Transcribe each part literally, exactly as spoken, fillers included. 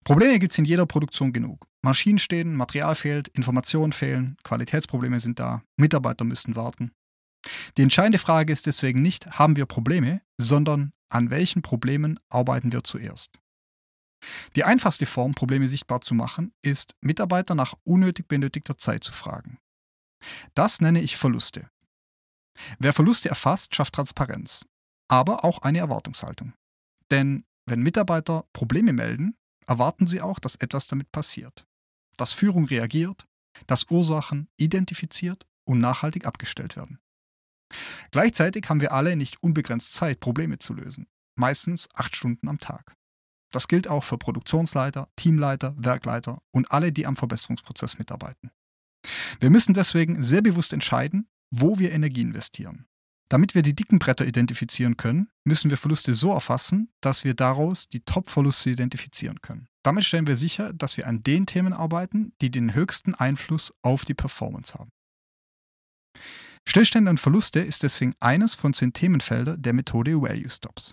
Probleme gibt es in jeder Produktion genug. Maschinen stehen, Material fehlt, Informationen fehlen, Qualitätsprobleme sind da, Mitarbeiter müssen warten. Die entscheidende Frage ist deswegen nicht, haben wir Probleme, sondern an welchen Problemen arbeiten wir zuerst. Die einfachste Form, Probleme sichtbar zu machen, ist, Mitarbeiter nach unnötig benötigter Zeit zu fragen. Das nenne ich Verluste. Wer Verluste erfasst, schafft Transparenz, aber auch eine Erwartungshaltung. Denn wenn Mitarbeiter Probleme melden, erwarten sie auch, dass etwas damit passiert. Dass Führung reagiert, dass Ursachen identifiziert und nachhaltig abgestellt werden. Gleichzeitig haben wir alle nicht unbegrenzt Zeit, Probleme zu lösen. Meistens acht Stunden am Tag. Das gilt auch für Produktionsleiter, Teamleiter, Werkleiter und alle, die am Verbesserungsprozess mitarbeiten. Wir müssen deswegen sehr bewusst entscheiden, wo wir Energie investieren. Damit wir die dicken Bretter identifizieren können, müssen wir Verluste so erfassen, dass wir daraus die Top-Verluste identifizieren können. Damit stellen wir sicher, dass wir an den Themen arbeiten, die den höchsten Einfluss auf die Performance haben. Stillstände und Verluste ist deswegen eines von zehn Themenfeldern der Methode Value Stops.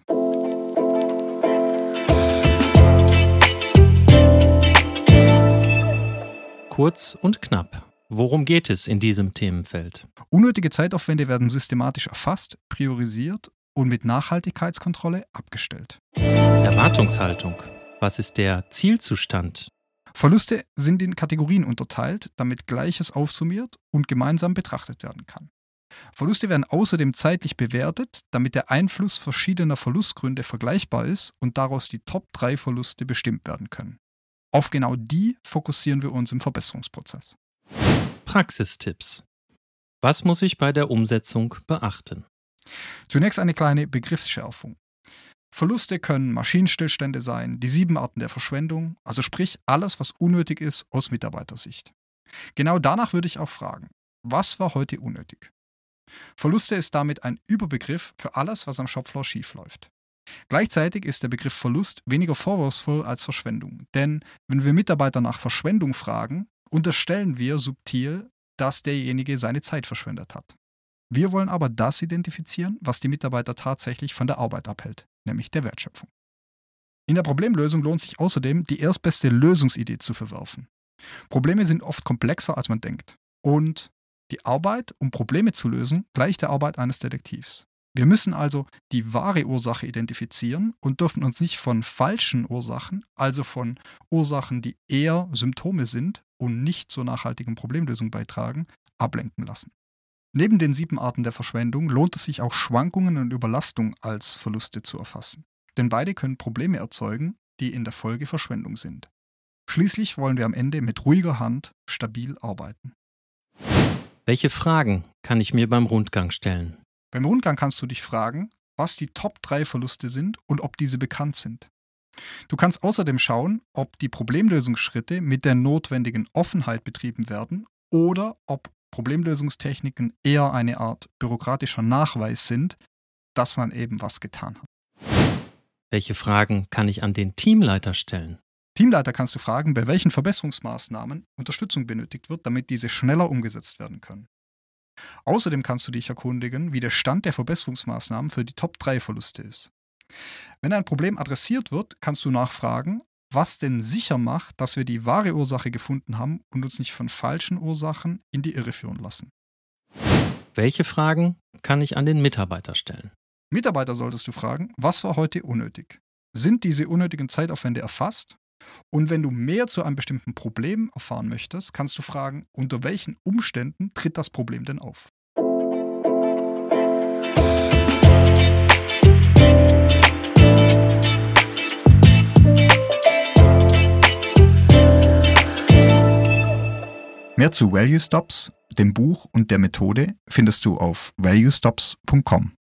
Kurz und knapp. Worum geht es in diesem Themenfeld? Unnötige Zeitaufwände werden systematisch erfasst, priorisiert und mit Nachhaltigkeitskontrolle abgestellt. Erwartungshaltung. Was ist der Zielzustand? Verluste sind in Kategorien unterteilt, damit Gleiches aufsummiert und gemeinsam betrachtet werden kann. Verluste werden außerdem zeitlich bewertet, damit der Einfluss verschiedener Verlustgründe vergleichbar ist und daraus die Top drei Verluste bestimmt werden können. Auf genau die fokussieren wir uns im Verbesserungsprozess. Praxistipps. Was muss ich bei der Umsetzung beachten? Zunächst eine kleine Begriffsschärfung. Verluste können Maschinenstillstände sein, die sieben Arten der Verschwendung, also sprich alles, was unnötig ist aus Mitarbeitersicht. Genau danach würde ich auch fragen, was war heute unnötig? Verluste ist damit ein Überbegriff für alles, was am Shopfloor schiefläuft. Gleichzeitig ist der Begriff Verlust weniger vorwurfsvoll als Verschwendung, denn wenn wir Mitarbeiter nach Verschwendung fragen, unterstellen wir subtil, dass derjenige seine Zeit verschwendet hat. Wir wollen aber das identifizieren, was die Mitarbeiter tatsächlich von der Arbeit abhält, nämlich der Wertschöpfung. In der Problemlösung lohnt sich außerdem, die erstbeste Lösungsidee zu verwerfen. Probleme sind oft komplexer, als man denkt. Und die Arbeit, um Probleme zu lösen, gleicht der Arbeit eines Detektivs. Wir müssen also die wahre Ursache identifizieren und dürfen uns nicht von falschen Ursachen, also von Ursachen, die eher Symptome sind und nicht zur nachhaltigen Problemlösung beitragen, ablenken lassen. Neben den sieben Arten der Verschwendung lohnt es sich auch, Schwankungen und Überlastung als Verluste zu erfassen. Denn beide können Probleme erzeugen, die in der Folge Verschwendung sind. Schließlich wollen wir am Ende mit ruhiger Hand stabil arbeiten. Welche Fragen kann ich mir beim Rundgang stellen? Beim Rundgang kannst du dich fragen, was die Top drei Verluste sind und ob diese bekannt sind. Du kannst außerdem schauen, ob die Problemlösungsschritte mit der notwendigen Offenheit betrieben werden oder ob Problemlösungstechniken eher eine Art bürokratischer Nachweis sind, dass man eben was getan hat. Welche Fragen kann ich an den Teamleiter stellen? Teamleiter kannst du fragen, bei welchen Verbesserungsmaßnahmen Unterstützung benötigt wird, damit diese schneller umgesetzt werden können. Außerdem kannst du dich erkundigen, wie der Stand der Verbesserungsmaßnahmen für die Top drei Verluste ist. Wenn ein Problem adressiert wird, kannst du nachfragen, was denn sicher macht, dass wir die wahre Ursache gefunden haben und uns nicht von falschen Ursachen in die Irre führen lassen. Welche Fragen kann ich an den Mitarbeiter stellen? Mitarbeiter solltest du fragen, was war heute unnötig? Sind diese unnötigen Zeitaufwände erfasst? Und wenn du mehr zu einem bestimmten Problem erfahren möchtest, kannst du fragen, unter welchen Umständen tritt das Problem denn auf? Mehr zu Value Stops, dem Buch und der Methode findest du auf value stops punkt com.